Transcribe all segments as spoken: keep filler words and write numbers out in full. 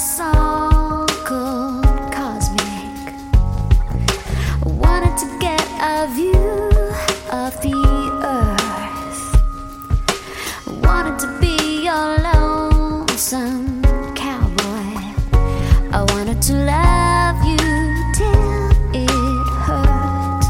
song called Cosmic. I wanted to get a view of the earth. I wanted to be your lonesome cowboy. I wanted to love you till it hurt.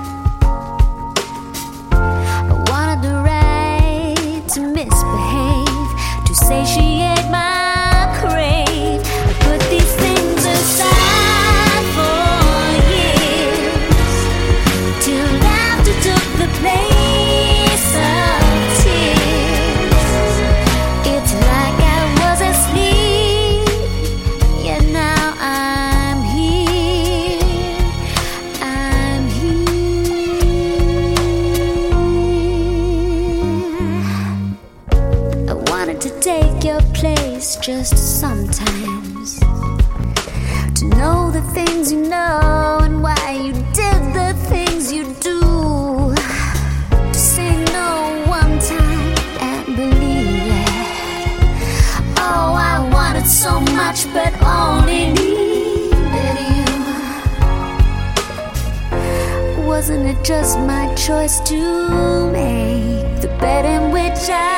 I wanted the right to misbehave, to satiate my crave. I put these things aside for years, till laughter took the place of tears. It's like I was asleep, yet now I'm here, I'm here. I wanted to take your place just sometimes, to know the things you know and why you did the things you do, to say no one time and believe it. Oh, I wanted so much but only needed you. Wasn't it just my choice to make the bed in which I